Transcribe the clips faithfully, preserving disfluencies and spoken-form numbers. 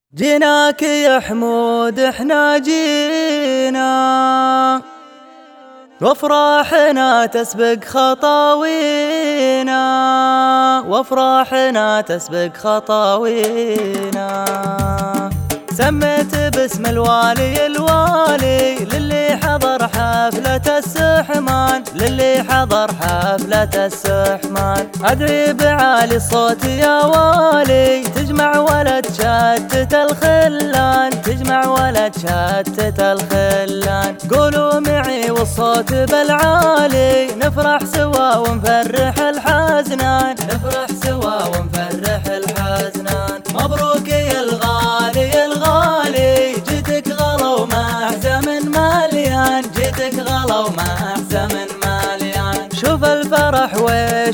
جيناك يا حمود احنا جينا وافراحنا تسبق خطاوينا، وافراحنا تسبق خطاوينا. سميت باسم الوالي الوالي للي حضر حفلة السحمان، للي حضر حفلة السحمان. أدعي بعالي الصوت يا والي تجمع ولا تشتت الخلان، تجمع ولا تشتت الخلان. قولوا معي والصوت بالعالي نفرح سوا ونفرح الحزنان، نفرح سوا ونفرح الحزنان. مبروك يا الغالي الغالي جيتك غلا ومعزة من مليان، جيتك غلا ومعزة من مليان. شوف الفرح ويش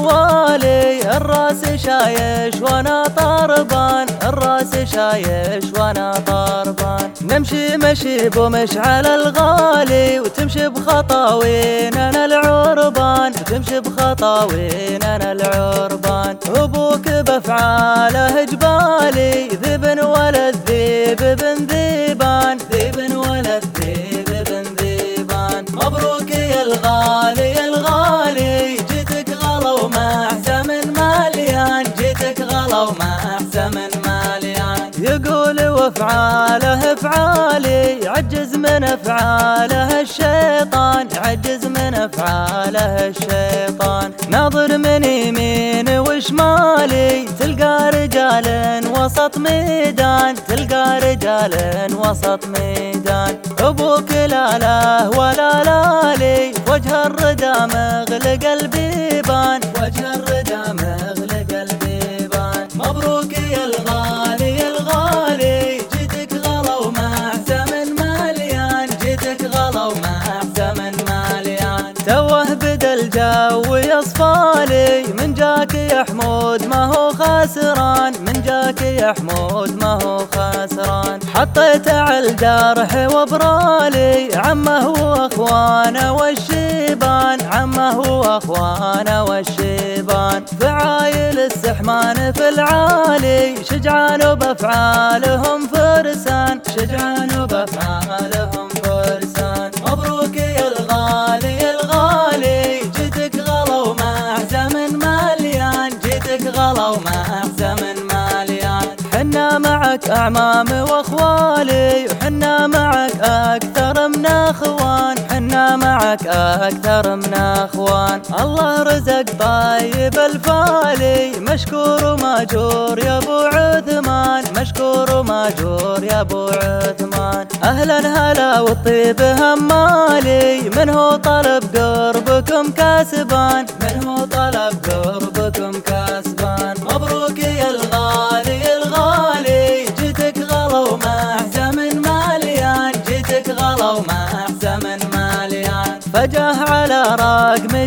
سوالي، الراس شايش وانا طربان، الراس شايش وانا طربان. نمشي مشي بمشعل الغالي وتمشي بخطاويننا العربان، وتمشي بخطاويننا العربان. ابوك بافعاله جبالي ذبن ولا الذيب بن ذيبان، ذيب ولا الذيب بن ذيبان. مبروك يا الغالي الغالي جيتك غلا ومعزة من مليان، جيتك غلا ومعزة من مليان. يقول وافعاله افعالي عجز من افعاله الشيطان، عجز من افعاله الشيطان. ناظر من يمين وشمالي تلقى رجال وسط ميدان، تلقى رجال وسط ميدان. ابوك لا لا ولا لالي وجه الردى مغلق البيبان، وجه الردى مغلق البيبان. مبروك يا الغالي الغالي جيتك غلا ومعزة من مليان، جيتك غلا ومعزة من مليان. توه بدا الجو يصفالي من جاك يا حمود ما هو خسران، من جاك يا حمود ما هو خسران. حطيت على الجرح وبرالي عمه واخوانه والشيبان، عمه واخوانه والشيبان. فعايل السحمان في العالي شجعان وبافعالهم فرسان، شجعان وبافعالهم فرسان. مبروك يا الغالي الغالي جيتك غلا ومعزة من مليان، جيتك غلا ومعزة من مليان. حنا معك اعمام واخوالي وحنا معك اكثر من اخوان، حنا معك اكثر من اخوان. الله رزق طيب الفالي مشكور وماجور يا ابو عثمان، مشكور وماجور يا ابو عثمان. اهلا هلا والطيب همالي من هو طلب قربكم كاسبان، من هو طلب قربكم كاسبان. مبروك يا الغالي الغالي جيتك غلا ومعزة من مليان، جيتك غلا ومعزة من مليان. فجاه على رقم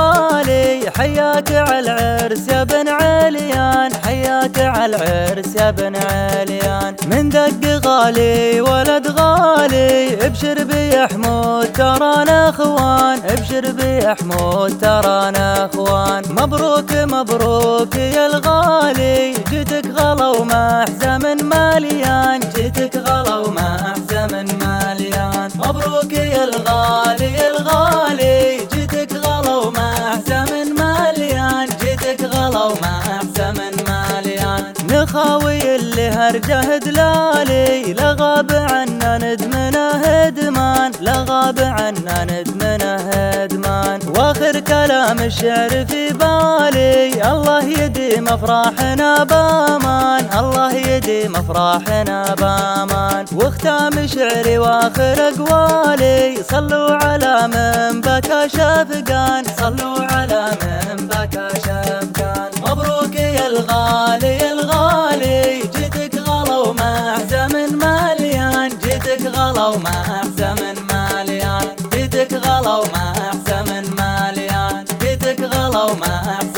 جوالي حياك على العرس يا بن عليان، حياك على العرس يا بن عليان. من دق غالي ولد غالي ابشر بي حمود ترانا اخوان، ابشر بي حمود ترانا اخوان. مبروك مبروك يا الغالي جيتك غلا ومعزة من مليان، جيتك غلا ومعزة من مليان. مبروك يا الغالي الغالي جيتك غلا ومعزة من مليان، جيتك غلا ومعزة من مليان. نخاوي اللي هرجه دلالي لغاب عنا ندمنا هدمان، لغاب عنا ندمنا هدمان. واخر كلام الشعر في بالي الله يديم افراحنا بامان، الله يديم افراحنا بامان. واختام شعري واخر اقوالي صلوا على من بكى شفقان، صلوا على من بكى شفقان. مبروك يا الغالي الغالي جيتك غلا ومعزة من مليان، جيتك غلا ومعزة من مليان. جيتك غلا ومعزة من مليان، جيتك غلا ومعزة